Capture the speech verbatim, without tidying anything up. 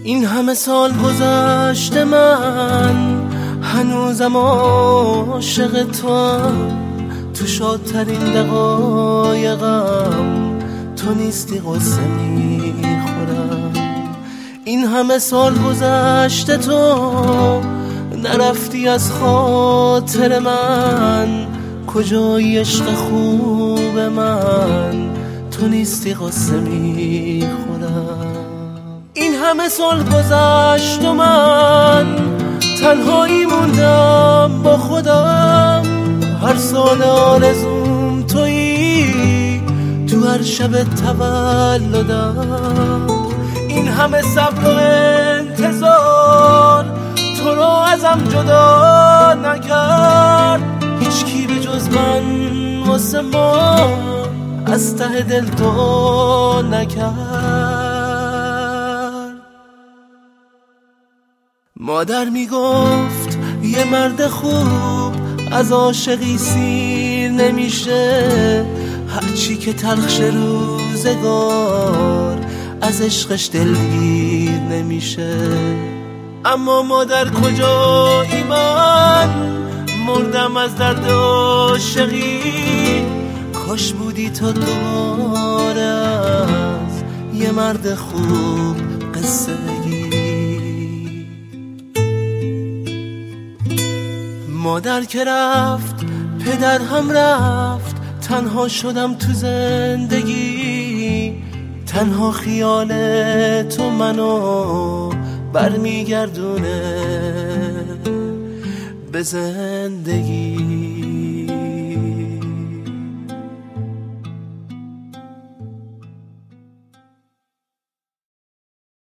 این همه سال گذشته من هنوزم عاشق توام، تو شادترین دقایقم تو نیستی قصه میخورم. این همه سال گذشته تو نرفتی از خاطر من، کجای عشق خوب من تو نیستی قصه میخورم. این همه سال گذشت و من تنهایی موندم با خودم، هر سال آرزوم تویی تو هر شب تولدم. این همه صبر و انتظار تو رو ازم جدا نکرد، هیچ کی به جز من واسه ما از ته دل تو نکرد. مادر میگفت یه مرد خوب از عاشقی سیر نمیشه، هرچی که تلخش روزگار از عشقش دلگیر نمیشه. اما مادر کجایی؟ من مردم از درد عاشقی، کاش بودی تا دوباره از یه مرد خوب قصه بگی. مادر که رفت پدر هم رفت، تنها شدم تو زندگی، تنها خیال تو منو برمیگردونه به زندگی.